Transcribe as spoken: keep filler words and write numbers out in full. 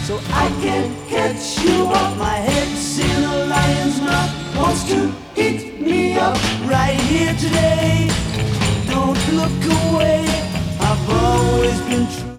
so I can't catch you off my head. Seeing a lion's mouth wants to eat me up right here today. Don't look away, I've always been true.